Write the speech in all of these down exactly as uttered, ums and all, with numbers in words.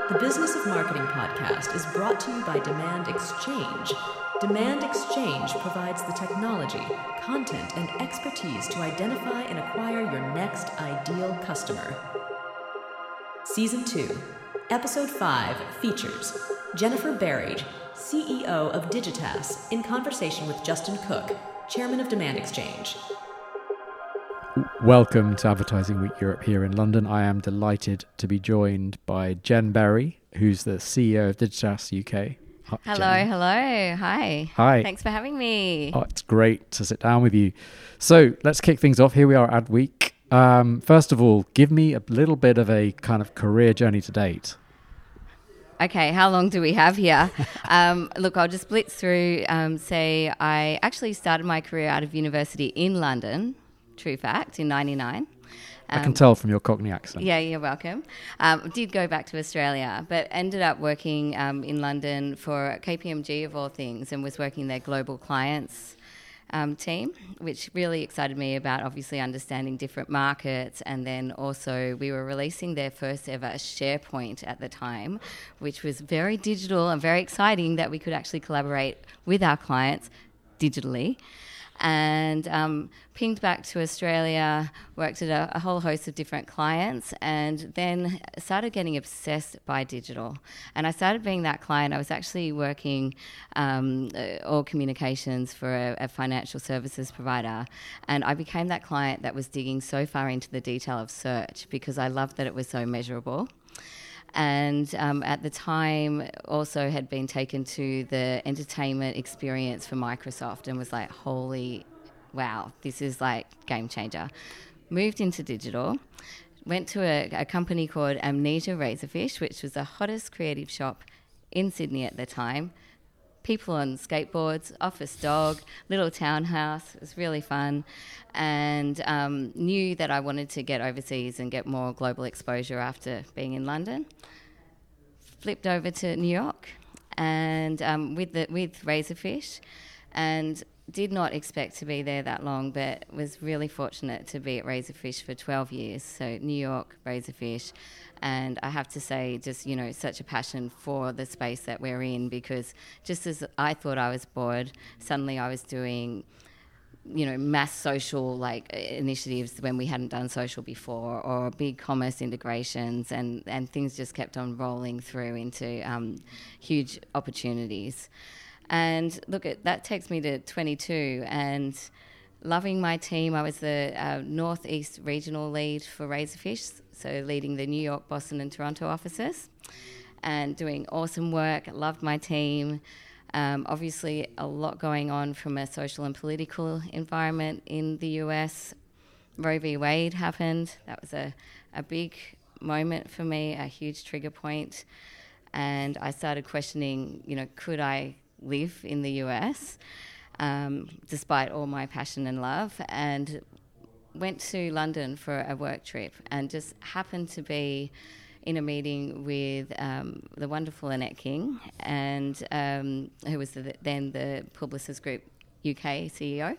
The Business of Marketing podcast is brought to you by Demand Exchange. Demand Exchange provides the technology, content, and expertise to identify and acquire your next ideal customer. Season two, Episode five features Jennifer Berridge, C E O of Digitas, in conversation with Justin Cook, Chairman of Demand Exchange. Welcome to Advertising Week Europe here in London. I am delighted to be joined by Jen Berry, who's the C E O of Digitas U K. Hi, hello, Jen. hello. Hi. Hi. Thanks for having me. Oh, it's great to sit down with you. So let's kick things off. Here we are at Ad Week. Um, first of all, give me a little bit of a kind of career journey to date. Okay, how long do we have here? um, look, I'll just blitz through. Um, say I actually started my career out of university in London, true fact, in ninety-nine. Um, I can tell from your Cockney accent. Yeah, you're welcome. Um, did go back to Australia, but ended up working um, in London for K P M G of all things, and was working their global clients um, team, which really excited me about obviously understanding different markets. And then also we were releasing their first ever SharePoint at the time, which was very digital and very exciting that we could actually collaborate with our clients digitally. And um, pinged back to Australia, worked at a, a whole host of different clients, and then started getting obsessed by digital. And I started being that client. I was actually working um, uh, all communications for a, a financial services provider, and I became that client that was digging so far into the detail of search because I loved that it was so measurable. And um, at the time also had been taken to the entertainment experience for Microsoft and was like, holy wow, this is like game changer. Moved into digital, went to a, a company called Amnesia Razorfish, which was the hottest creative shop in Sydney at the time. People on skateboards, office dog, little townhouse. It was really fun, and um, knew that I wanted to get overseas and get more global exposure after being in London. Flipped over to New York, and um, with the with Razorfish, and did not expect to be there that long, but was really fortunate to be at Razorfish for twelve years. So New York, Razorfish. And I have to say, just, you know, such a passion for the space that we're in, because just as I thought I was bored, suddenly I was doing, you know, mass social like initiatives when we hadn't done social before, or big commerce integrations, and, and things just kept on rolling through into um, huge opportunities. And look, it, that takes me to twenty-two, and loving my team. I was the uh, Northeast regional lead for Razorfish, so leading the New York, Boston and Toronto offices, and doing awesome work. Loved my team. Um, obviously, a lot going on from a social and political environment in the U S. Roe v. Wade happened. That was a, a big moment for me, a huge trigger point. And I started questioning, you know, could I live in the U S, um, despite all my passion and love, and went to London for a work trip, and just happened to be in a meeting with um, the wonderful Annette King, and um, who was the, then the Publicis Group U K C E O,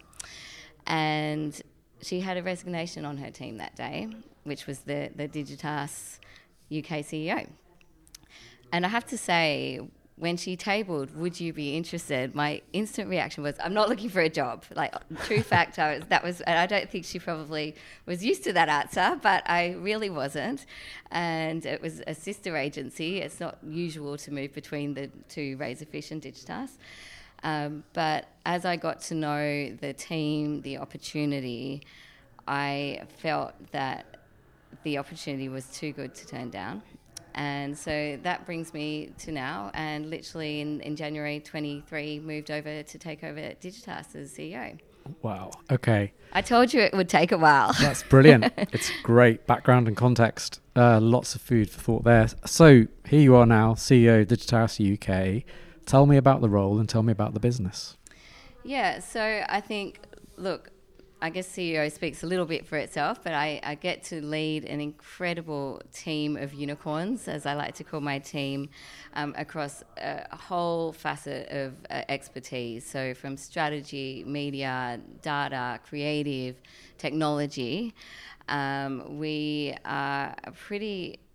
and she had a resignation on her team that day, which was the, the Digitas U K C E O. And I have to say, when she tabled, would you be interested, my instant reaction was, I'm not looking for a job. Like, true fact, I was, that was, and I don't think she probably was used to that answer, but I really wasn't. And it was a sister agency. It's not usual to move between the two, Razorfish and Digitas. Um, but as I got to know the team, the opportunity, I felt that the opportunity was too good to turn down. And so that brings me to now, and literally in, in January twenty-three moved over to take over Digitas as C E O. Wow. Okay. I told you it would take a while. That's brilliant. It's great background and context. Uh, lots of food for thought there. So here you are now, C E O of Digitas U K. Tell me about the role and tell me about the business. Yeah, so I think, look, I guess C E O speaks a little bit for itself, but I, I get to lead an incredible team of unicorns, as I like to call my team, um, across a whole facet of uh, expertise. So from strategy, media, data, creative, technology, um, we are a pretty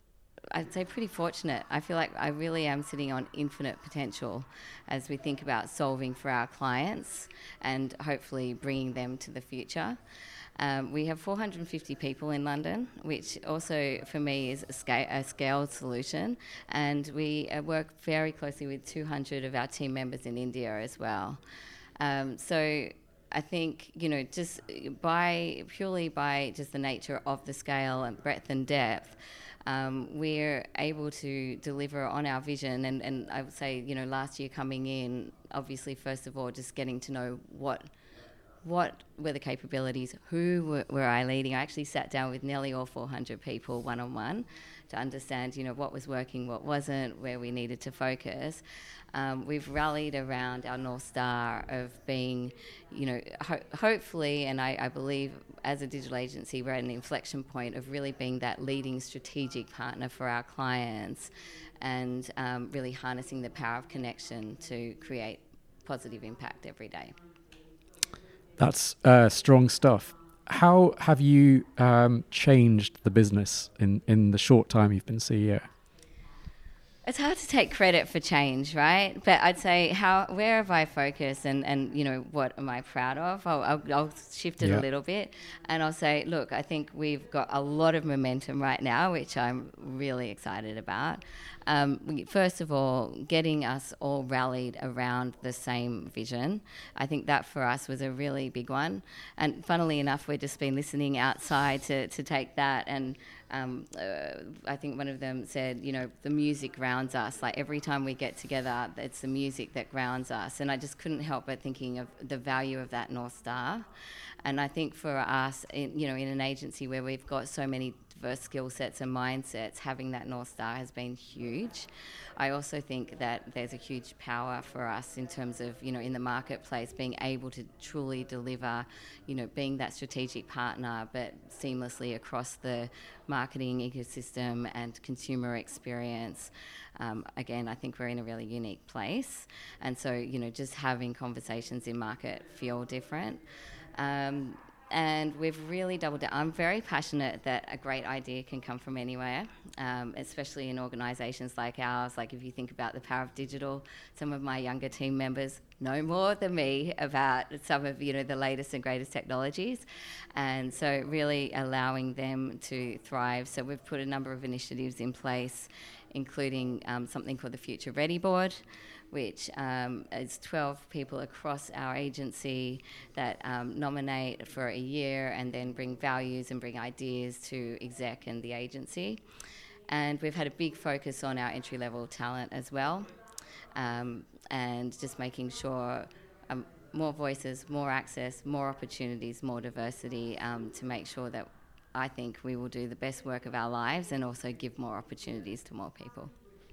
I'd say pretty fortunate. I feel like I really am sitting on infinite potential as we think about solving for our clients and hopefully bringing them to the future. Um, we have four hundred fifty people in London, which also for me is a, scale, a scaled solution, and we uh, work very closely with two hundred of our team members in India as well. Um, so I think, you know, just by purely by just the nature of the scale and breadth and depth, um, we're able to deliver on our vision. And, and I would say, you know, last year coming in, obviously, first of all, just getting to know what what were the capabilities, who were, were I leading. I actually sat down with nearly all four hundred people one-on-one to understand, you know, what was working, what wasn't, where we needed to focus. Um, we've rallied around our North Star of being, you know, ho- hopefully, and I, I believe as a digital agency, we're at an inflection point of really being that leading strategic partner for our clients and um, really harnessing the power of connection to create positive impact every day. That's uh, strong stuff. How have you um, changed the business in, in the short time you've been C E O? It's hard to take credit for change, right? But I'd say, how, where have I focused and, and you know, what am I proud of? I'll, I'll, I'll shift it yeah. a little bit and I'll say, look, I think we've got a lot of momentum right now, which I'm really excited about. Um, first of all, getting us all rallied around the same vision. I think that for us was a really big one. And funnily enough, we've just been listening outside to, to take that and Um, uh, I think one of them said, you know, the music grounds us. Like every time we get together, it's the music that grounds us. And I just couldn't help but thinking of the value of that North Star. And I think for us, in, you know, in an agency where we've got so many diverse skill sets and mindsets, having that North Star has been huge. I also think that there's a huge power for us in terms of, you know, in the marketplace, being able to truly deliver, you know, being that strategic partner, but seamlessly across the marketing ecosystem and consumer experience. Um, again, I think we're in a really unique place. And so, you know, just having conversations in market feel different. Um, And we've really doubled down. I'm very passionate that a great idea can come from anywhere, um, especially in organisations like ours. Like if you think about the power of digital, some of my younger team members know more than me about some of, you know, the latest and greatest technologies. And so really allowing them to thrive. So we've put a number of initiatives in place, including um, something called the Future Ready Board, which um, is twelve people across our agency that um, nominate for a year and then bring values and bring ideas to exec and the agency. And we've had a big focus on our entry-level talent as well, um, and just making sure um, more voices, more access, more opportunities, more diversity um, to make sure that I think we will do the best work of our lives and also give more opportunities to more people.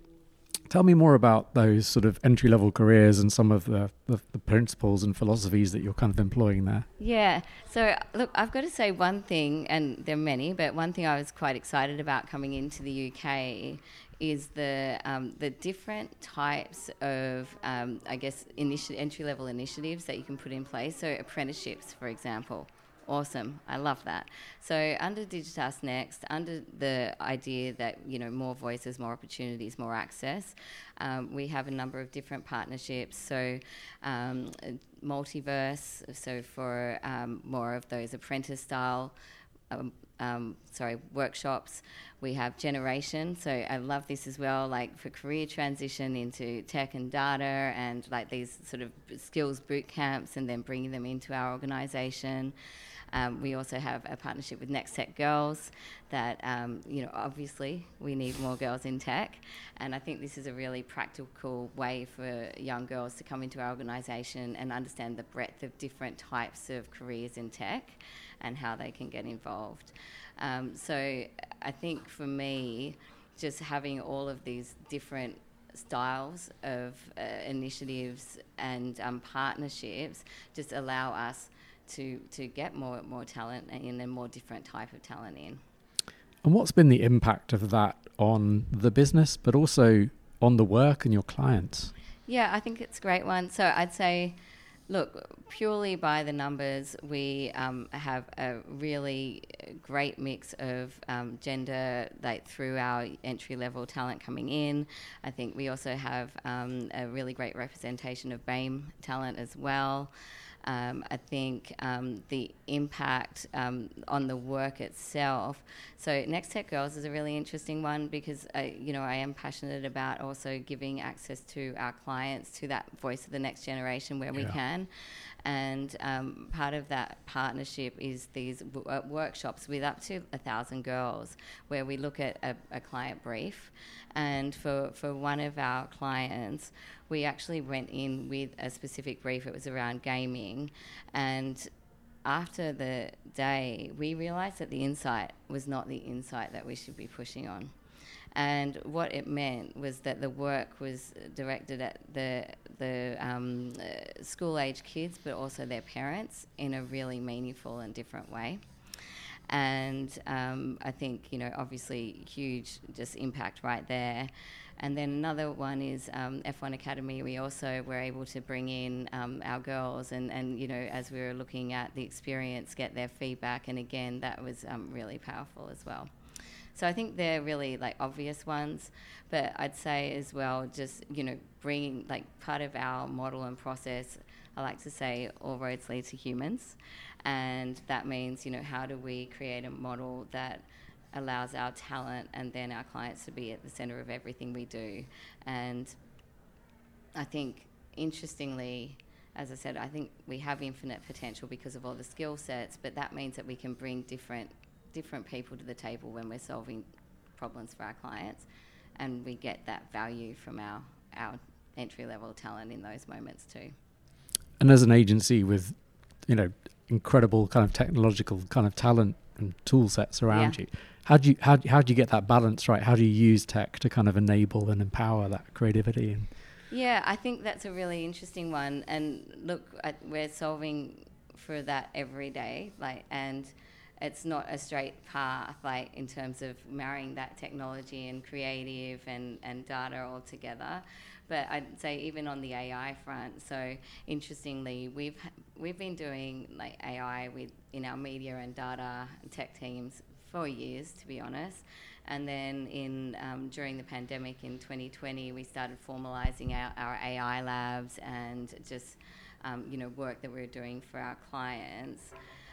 Tell me more about those sort of entry-level careers and some of the, the, the principles and philosophies that you're kind of employing there. Yeah. So, look, I've got to say one thing, and there are many, but one thing I was quite excited about coming into the U K is the um, the different types of, um, I guess, initi- entry-level initiatives that you can put in place. So apprenticeships, for example. Awesome. I love that. So under Digitas Next, under the idea that, you know, more voices, more opportunities, more access, um, we have a number of different partnerships. So um, Multiverse, so for um, more of those apprentice-style um, um, sorry, workshops. We have Generation, so I love this as well, like for career transition into tech and data and like these sort of skills boot camps and then bringing them into our organisation. Um, we also have a partnership with Next Tech Girls that, um, you know, obviously we need more girls in tech. And I think this is a really practical way for young girls to come into our organisation and understand the breadth of different types of careers in tech and how they can get involved. Um, so I think for me, just having all of these different styles of uh, initiatives and um, partnerships just allow us to to get more more talent in and more different type of talent in. And what's been the impact of that on the business, but also on the work and your clients? Yeah, I think it's a great one. So I'd say, Look, purely by the numbers, we um, have a really great mix of um, gender, like through our entry-level talent coming in. I think we also have um, a really great representation of BAME talent as well. Um, I think um, the impact um, on the work itself. So Next Tech Girls is a really interesting one because I, you know, I am passionate about also giving access to our clients to that voice of the next generation where we Yeah. can. And um, part of that partnership is these w- uh, workshops with up to a thousand girls where we look at a, a client brief. And for, for one of our clients, we actually went in with a specific brief. It was around gaming. And after the day, we realised that the insight was not the insight that we should be pushing on. And what it meant was that the work was directed at the the um, uh, school-age kids, but also their parents in a really meaningful and different way. And um, I think, you know, obviously huge just impact right there. And then another one is um, F one Academy. We also were able to bring in um, our girls and, and, you know, as we were looking at the experience, get their feedback. And again, that was um, really powerful as well. So I think they're really like obvious ones, but I'd say as well, just, you know, bringing like part of our model and process, I like to say all roads lead to humans. And that means, you know, how do we create a model that allows our talent and then our clients to be at the centre of everything we do. And I think, interestingly, as I said, I think we have infinite potential because of all the skill sets, but that means that we can bring different different people to the table when we're solving problems for our clients, and we get that value from our, our entry-level talent in those moments too. And as an agency with, you know, incredible kind of technological kind of talent and tool sets around Yeah. you, how do you how, how do you get that balance right? How do you use tech to kind of enable and empower that creativity? And Yeah, I think that's a really interesting one. And look, I, we're solving for that every day, like, and it's not a straight path, like in terms of marrying that technology and creative and, and data all together. But I'd say even on the A I front, so interestingly, we've we've been doing like A I with in our media and data and tech teams for years, to be honest. And then in um, during the pandemic in twenty twenty, we started formalising our, our A I labs and just um, you know work that we we're doing for our clients.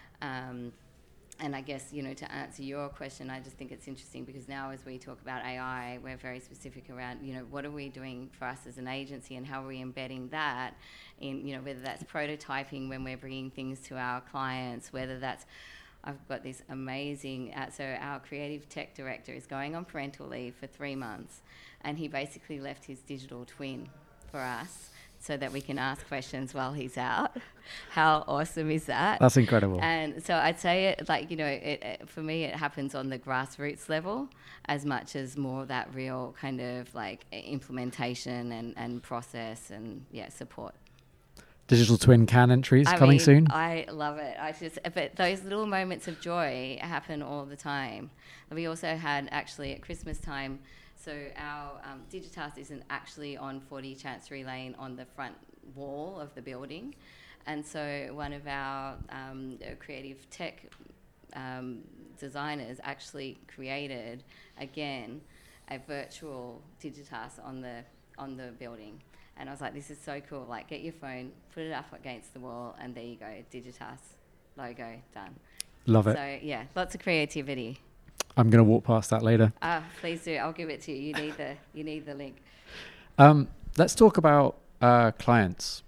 Um, And I guess, you know, to answer your question, I just think it's interesting because now as we talk about A I, we're very specific around, you know, what are we doing for us as an agency and how are we embedding that in, you know, whether that's prototyping when we're bringing things to our clients, whether that's, I've got this amazing, uh, so our creative tech director is going on parental leave for three months and he basically left his digital twin for us so that we can ask questions while he's out. How awesome is that? that's incredible. And so I'd say it, like, you know, it, it, for me, it happens on the grassroots level as much as more that real kind of like implementation and, and process and, yeah, support. Digital twin can entries I coming mean, soon. I love it. I just, but those little moments of joy happen all the time. We also had actually at Christmas time, so our um, Digitas isn't actually on forty Chancery Lane on the front wall of the building. And so one of our um, creative tech um, designers actually created, again, a virtual Digitas on the on the building. And I was like, this is so cool. Like, get your phone, put it up against the wall, and there you go, Digitas logo, done. Love it. So, yeah, lots of creativity. I'm going to walk past that later. Ah, please do. I'll give it to you. You need the you need the link. Um, let's talk about uh, clients.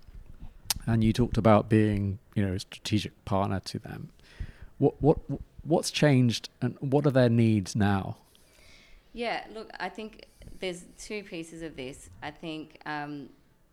And you talked about being, you know, a strategic partner to them. What what what's changed, and what are their needs now? Yeah, look, I think there's two pieces of this. I think um,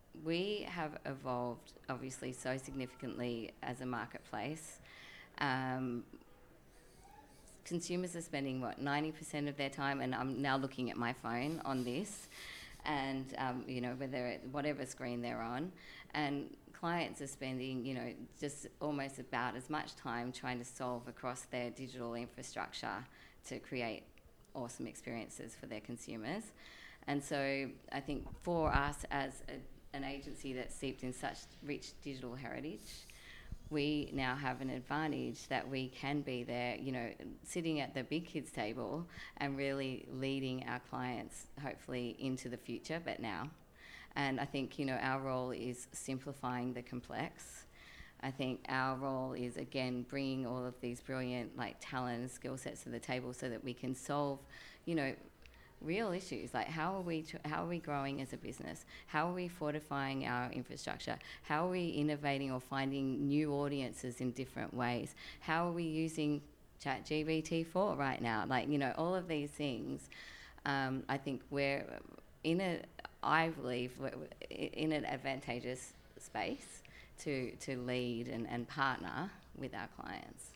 we have evolved, obviously, so significantly as a marketplace. Um, consumers are spending, what, ninety percent of their time, and I'm now looking at my phone on this, and, um, you know, whether it, whatever screen they're on, and clients are spending, you know, just almost about as much time trying to solve across their digital infrastructure to create awesome experiences for their consumers. And so I think for us as a, an agency that's steeped in such rich digital heritage, we now have an advantage that we can be there, you know, sitting at the big kids table and really leading our clients, hopefully, into the future, but now. And I think, you know, our role is simplifying the complex. I think our role is, again, bringing all of these brilliant, like, talent and skill sets to the table so that we can solve, you know, real issues, like how are we tr- how are we growing as a business? How are we fortifying our infrastructure? How are we innovating or finding new audiences in different ways? How are we using ChatGPT four right now? Like, you know, all of these things, um, I think we're in a, I believe, we're in an advantageous space to, to lead and, and partner with our clients.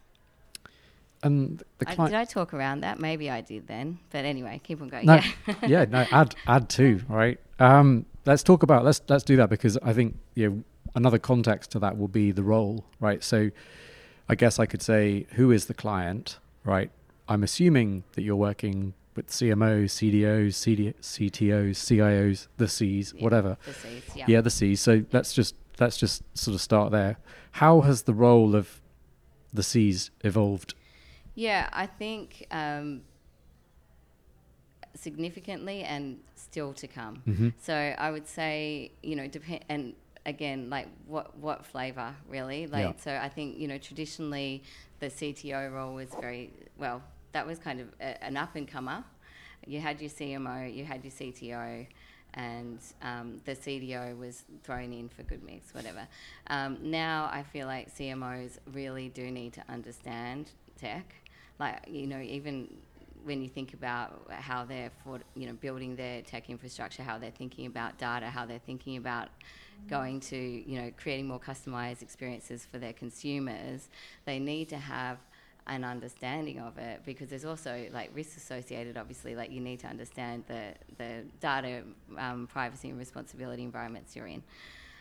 And the I, client. did I talk around that? Maybe I did then. But anyway, keep on going. No, yeah. yeah, no, add add to, right? Um, let's talk about let's let's do that, because I think, you know, another context to that will be the role, right? So I guess I could say, who is the client, right? I'm assuming that you're working with C M Os, C D Os, C D, C T Os, C I Os, the Cs, Yeah, whatever. The Cs, yeah. Yeah, the Cs. So let's just let's just sort of start there. How has the role of the Cs evolved? Yeah, I think um, significantly and still to come. Mm-hmm. So I would say, you know, depend and again, like what what flavour really? Like, Yeah. so I think, you know, traditionally the C T O role was very well. That was kind of a, an up and comer. You had your C M O, you had your C T O. And um, the C D O was thrown in for good mix, whatever. Um, now I feel like C M Os really do need to understand tech. Like, you know, even when you think about how they're, for, you know, building their tech infrastructure, how they're thinking about data, how they're thinking about going to, you know, creating more customized experiences for their consumers, they need to have an understanding of it, because there's also like risks associated. Obviously, like you need to understand the the data um, privacy and responsibility environments you're in.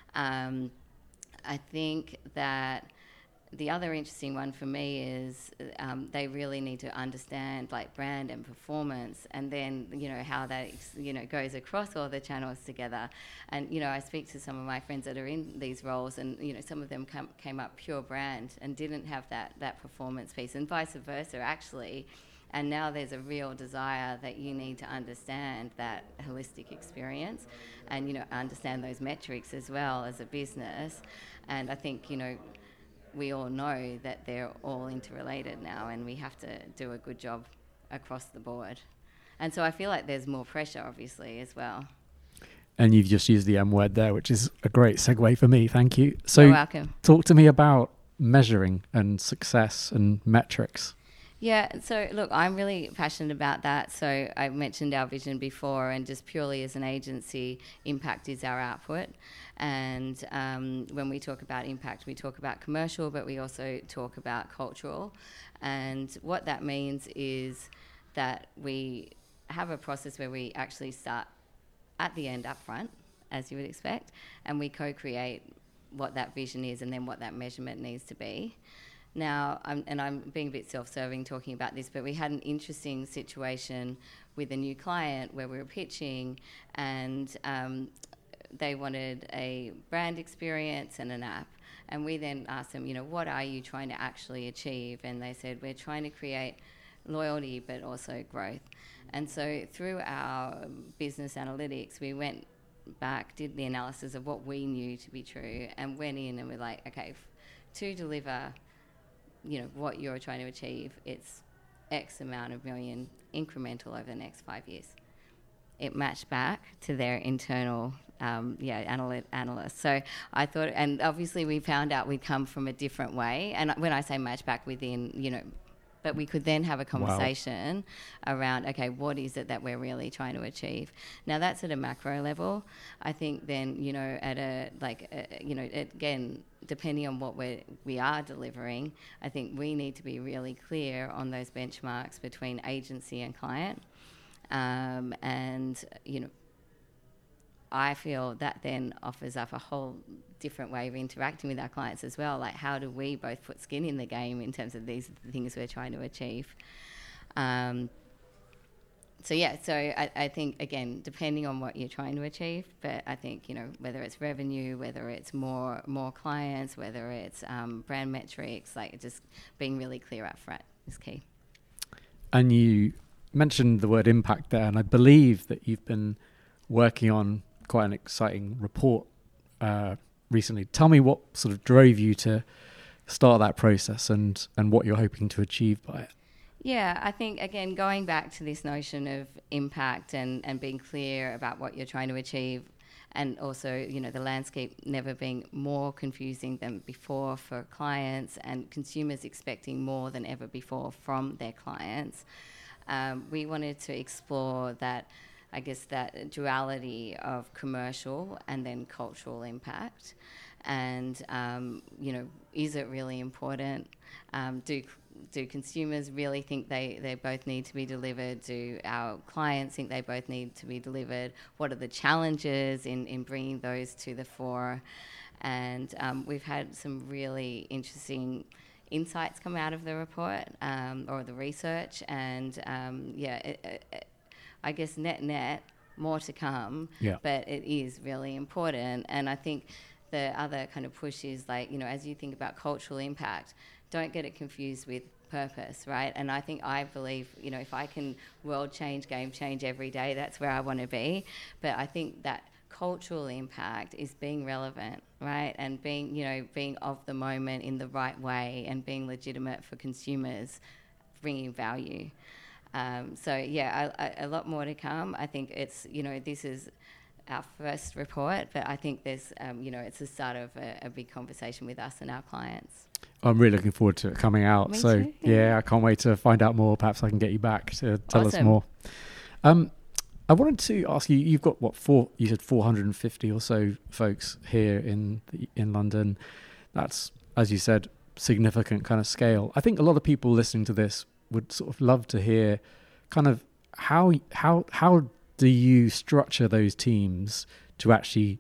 Um, I think that the other interesting one for me is um, they really need to understand like brand and performance, and then, you know, how that, you know, goes across all the channels together. And, you know, I speak to some of my friends that are in these roles, and, you know, some of them come, came up pure brand and didn't have that, that performance piece, and vice versa actually. And now there's a real desire that you need to understand that holistic experience and, you know, understand those metrics as well as a business. And I think, you know, we all know that they're all interrelated now, and we have to do a good job across the board. And so I feel like there's more pressure, obviously, as well. And you've just used the M word there, which is a great segue for me. Thank you. So You're welcome. Talk to me about measuring and success and metrics. Yeah, so look, I'm really passionate about that. So I mentioned our vision before, and just purely as an agency, impact is our output. And um, when we talk about impact, we talk about commercial, but we also talk about cultural. And what that means is that we have a process where we actually start at the end up front, as you would expect, and we co-create what that vision is and then what that measurement needs to be. Now, I'm, and I'm being a bit self-serving talking about this, but we had an interesting situation with a new client where we were pitching, and um, they wanted a brand experience and an app. And we then asked them, you know, what are you trying to actually achieve? And they said, we're trying to create loyalty but also growth. And so through our business analytics, we went back, did the analysis of what we knew to be true, and went in and we're like, okay, f- to deliver, you know, what you're trying to achieve, it's X amount of million incremental over the next five years. It matched back to their internal, um, yeah, analy- analysts. So I thought, and obviously we found out we'd come from a different way. And when I say match back within, you know, but we could then have a conversation wow. around, okay, what is it that we're really trying to achieve? Now, that's at a macro level. I think then, you know, at a, like, a, you know, again, depending on what we're, we are delivering, I think we need to be really clear on those benchmarks between agency and client. Um, and, you know, I feel that then offers up a whole different way of interacting with our clients as well. Like, how do we both put skin in the game in terms of these things we're trying to achieve? Um, so yeah, so I, I think, again, depending on what you're trying to achieve, but I think, you know, whether it's revenue, whether it's more more clients, whether it's um, brand metrics, like just being really clear up front is key. And you mentioned the word impact there, and I believe that you've been working on quite an exciting report uh, recently. Tell me what sort of drove you to start that process and, and what you're hoping to achieve by it. Yeah, I think, again, going back to this notion of impact and, and being clear about what you're trying to achieve, and also, you know, the landscape never being more confusing than before for clients and consumers expecting more than ever before from their clients. Um, we wanted to explore that, I guess, that duality of commercial and then cultural impact. And, um, you know, is it really important? Um, do do consumers really think they, they both need to be delivered? Do our clients think they both need to be delivered? What are the challenges in, in bringing those to the fore? And um, we've had some really interesting insights come out of the report um, or the research. And, um, yeah, it, it, I guess net net, more to come, yeah. But it is really important. And I think the other kind of push is, like, you know, as you think about cultural impact, don't get it confused with purpose, right? And I think, I believe, you know, if I can world change, game change every day, that's where I want to be. But I think that cultural impact is being relevant, right? And being, you know, being of the moment in the right way and being legitimate for consumers, bringing value. Um, so, yeah, a, a lot more to come. I think it's, you know, this is our first report, but I think there's, um, you know, it's the start of a, a big conversation with us and our clients. I'm really looking forward to it coming out. Me so, too. yeah, I can't wait to find out more. Perhaps I can get you back to tell Awesome. us more. Um, I wanted to ask you, you've got, what, four, you said four hundred fifty or so folks here in the, in London. That's, as you said, significant kind of scale. I think a lot of people listening to this would sort of love to hear kind of how how how do you structure those teams to actually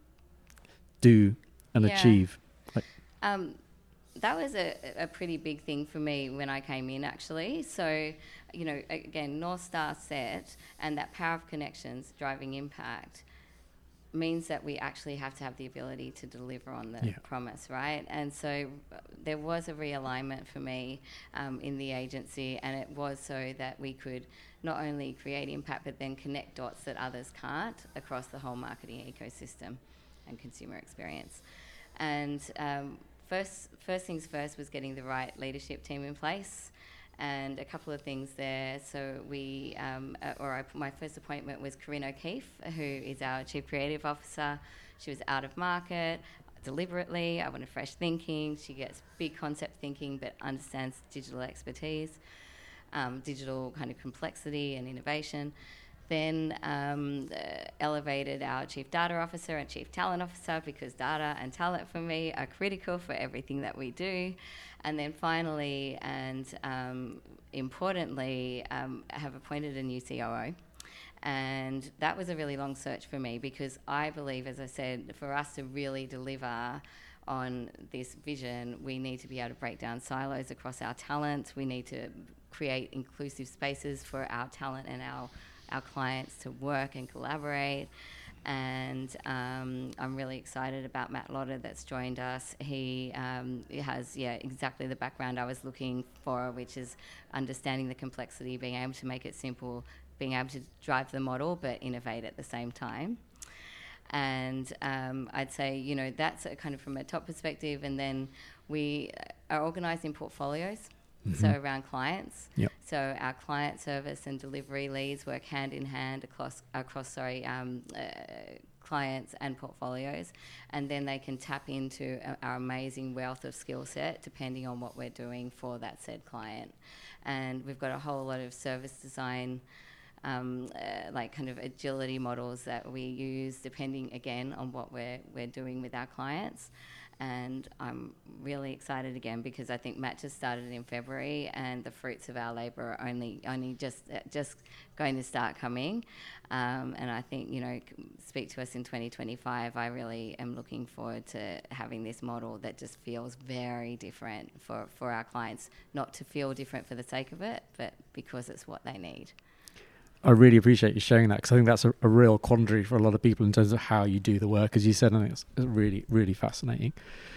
do and Yeah. achieve? Like, Um, that was a, a pretty big thing for me when I came in, actually. So, you know, again, North Star set and that power of connections driving impact means that we actually have to have the ability to deliver on the Yeah. promise, right? And so uh, there was a realignment for me um, in the agency, and it was so that we could not only create impact but then connect dots that others can't across the whole marketing ecosystem and consumer experience. And um, first, first things first was getting the right leadership team in place. And a couple of things there. So we, um, uh, or I, my first appointment was Corinne O'Keefe, who is our Chief Creative Officer. She was out of market deliberately. I wanted fresh thinking. She gets big concept thinking, but understands digital expertise, um, digital kind of complexity and innovation. Then um, uh, elevated our Chief Data Officer and Chief Talent Officer, because data and talent for me are critical for everything that we do. And then finally, and um, importantly, um, have appointed a new C O O. And that was a really long search for me, because I believe, as I said, for us to really deliver on this vision, we need to be able to break down silos across our talent. We need to create inclusive spaces for our talent and our our clients to work and collaborate. And um, I'm really excited about Matt Lotter that's joined us. He um, has, yeah, exactly the background I was looking for, which is understanding the complexity, being able to make it simple, being able to drive the model but innovate at the same time. And um, I'd say, you know, that's a kind of from a top perspective. And then we are organised in portfolios. Mm-hmm. So around clients. Yep. So our client service and delivery leads work hand in hand across, across sorry, um, uh, clients and portfolios. And then they can tap into our amazing wealth of skill set depending on what we're doing for that said client. And we've got a whole lot of service design, um, uh, like kind of agility models that we use depending, again, on what we're we're doing with our clients. And I'm really excited again, because I think Matt just started in February, and the fruits of our labour are only only just just going to start coming. Um, and I think, you know, speak to us in twenty twenty-five. I really am looking forward to having this model that just feels very different for, for our clients, not to feel different for the sake of it, but because it's what they need. I really appreciate you sharing that, because I think that's a, a real quandary for a lot of people in terms of how you do the work. As you said, I think it's, it's really, really fascinating.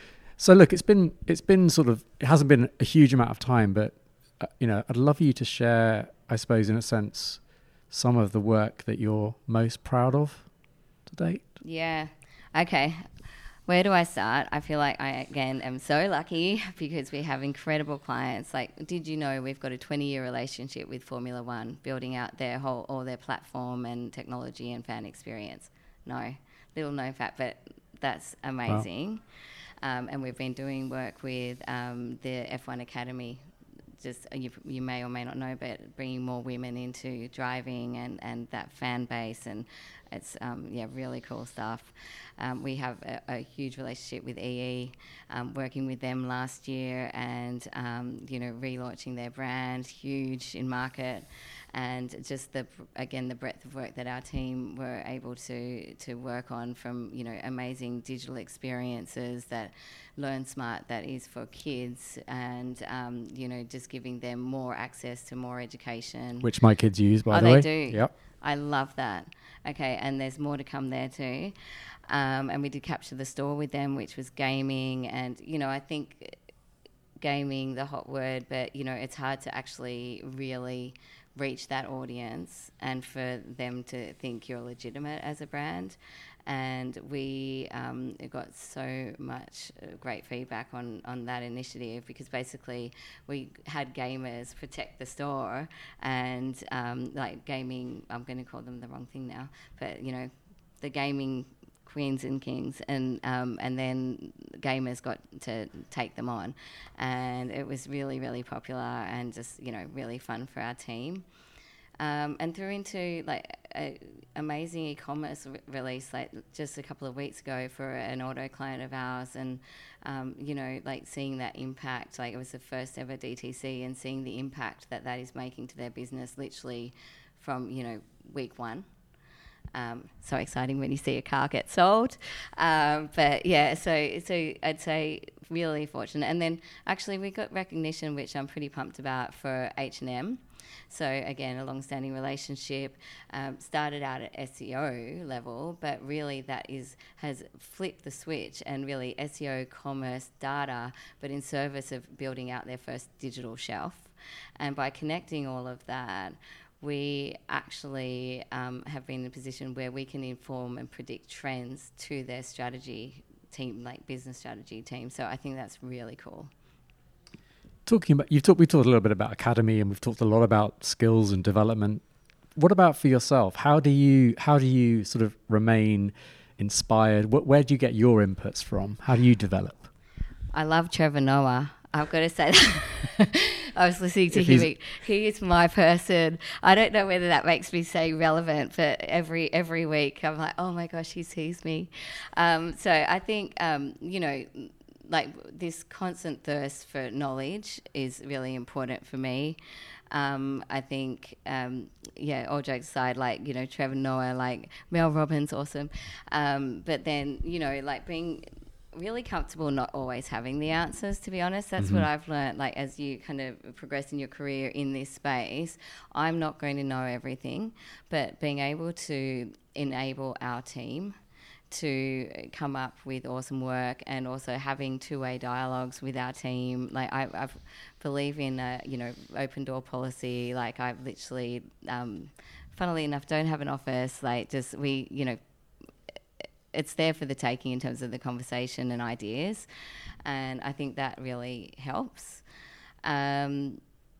So look, it's been it's been sort of, it hasn't been a huge amount of time, but uh, you know, I'd love you to share, I suppose, in a sense, some of the work that you're most proud of to date. Yeah. Okay. Where do I start? I feel like I, again, am so lucky because we have incredible clients. Like, did you know we've got a twenty-year relationship with Formula One, building out their whole, all their platform and technology and fan experience? No. Little known fact, but that's amazing. Wow. Um, and we've been doing work with um, the F one Academy. Just you, you may or may not know, but bringing more women into driving and, and that fan base, and it's um, yeah really cool stuff. Um, we have a, a huge relationship with E E, um, working with them last year, and um, you know relaunching their brand, huge in market, and just the again the breadth of work that our team were able to to work on, from you know amazing digital experiences that Learn Smart that is for kids, and um, you know just giving them more access to more education, which my kids use, by oh, the way. they do. Yep. I love that. Okay, and there's more to come there too. Um, and we did capture the store with them, which was gaming, and you know I think gaming, the hot word, but you know it's hard to actually really reach that audience and for them to think you're legitimate as a brand. And we um, got so much great feedback on, on that initiative, because basically we had gamers protect the store, and um, like gaming, I'm going to call them the wrong thing now, but you know, the gaming queens and kings, and um, and then gamers got to take them on, and it was really, really popular and just, you know, really fun for our team. Um, and through into like a amazing e-commerce re- release like just a couple of weeks ago for an auto client of ours, and um, you know like seeing that impact, like it was the first ever D T C, and seeing the impact that that is making to their business literally from you know week one. Um, so exciting when you see a car get sold. Um, but yeah, so so I'd say really fortunate. And then actually we got recognition, which I'm pretty pumped about, for H and M. So again, a long-standing relationship, um, started out at S E O level, but really that is has flipped the switch, and really S E O, commerce, data, but in service of building out their first digital shelf. And by connecting all of that, we actually um, have been in a position where we can inform and predict trends to their strategy team, like business strategy team. So I think that's really cool. Talking about, you've talked, we talked a little bit about Academy, and we've talked a lot about skills and development. What about for yourself? How do you, how do you sort of remain inspired? Wh- where do you get your inputs from? How do you develop? I love Trevor Noah. I've got to say that. I was listening to him. He is my person. I don't know whether that makes me say relevant, but every every week I'm like, oh my gosh, he sees me. Um, so I think, um, you know, like this constant thirst for knowledge is really important for me. Um, I think, um, yeah, all jokes aside, like, you know, Trevor Noah, like Mel Robbins, awesome. Um, but then, you know, like being really comfortable not always having the answers, to be honest. That's mm-hmm. what I've learned, like as you kind of progress in your career in this space. I'm not going to know everything, but being able to enable our team to come up with awesome work, and also having two-way dialogues with our team. Like I I've believe in a, you know, open door policy. Like I've literally, um, funnily enough, don't have an office. Like just we, you know, it's there for the taking in terms of the conversation and ideas, and I think that really helps. Um,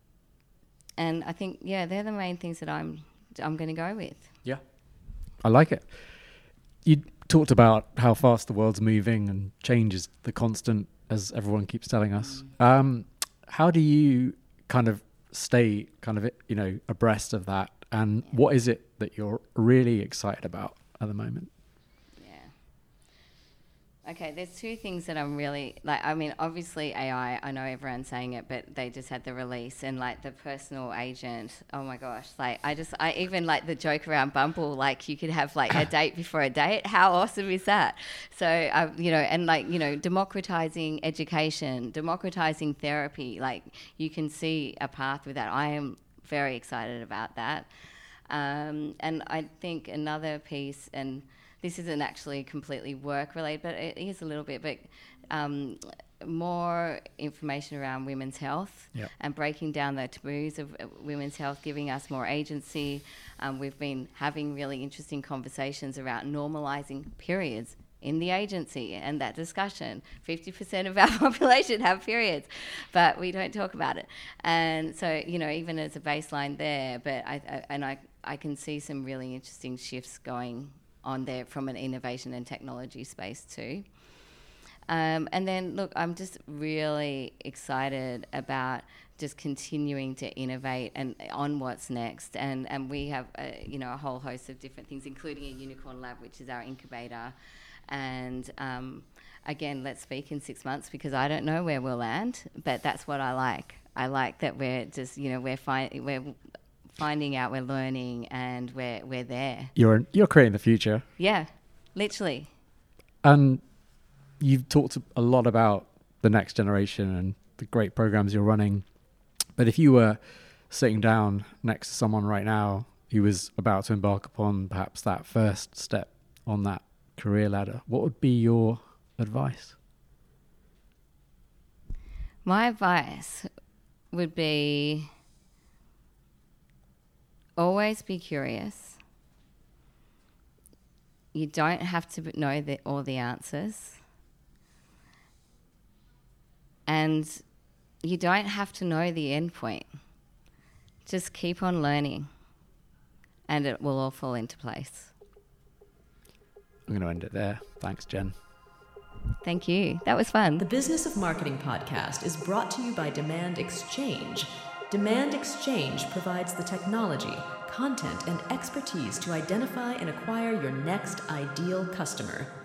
and I think, yeah, they're the main things that I'm I'm going to go with. Yeah, I like it. You talked about how fast the world's moving, and change is the constant, as everyone keeps telling us. Mm. Um, how do you kind of stay kind of, you know, abreast of that? And yeah. what is it that you're really excited about at the moment? Okay, there's two things that I'm really, like, I mean, obviously A I, I know everyone's saying it, but they just had the release, and, like, the personal agent, oh, my gosh, like, I just, I even, like, the joke around Bumble, like, you could have, like, a date before a date. How awesome is that? So, uh, you know, and, like, you know, democratizing education, democratizing therapy, like, you can see a path with that. I am very excited about that. Um, and I think another piece, and this isn't actually completely work-related, but it is a little bit, but um, more information around women's health yep. and breaking down the taboos of women's health, giving us more agency. Um, we've been having really interesting conversations around normalising periods in the agency and that discussion. fifty percent of our population have periods, but we don't talk about it. And so, you know, even as a baseline there, but I, I and I, I can see some really interesting shifts going on there from an innovation and technology space too. Um, and then, look, I'm just really excited about just continuing to innovate and on what's next. And, and we have, a, you know, a whole host of different things, including a Unicorn Lab, which is our incubator. And um, again, let's speak in six months because I don't know where we'll land, but that's what I like. I like that we're just, you know, we're fi- we're finding out, we're learning, and we're we're there. You're you're creating the future. Yeah, literally. And you've talked a lot about the next generation and the great programs you're running. But if you were sitting down next to someone right now who was about to embark upon perhaps that first step on that career ladder, what would be your advice? My advice would be always be curious. You don't have to know the, all the answers. And you don't have to know the end point. Just keep on learning and it will all fall into place. I'm going to end it there. Thanks, Jen. Thank you. That was fun. The Business of Marketing podcast is brought to you by Demand Exchange. Demand Exchange provides the technology, content, and expertise to identify and acquire your next ideal customer.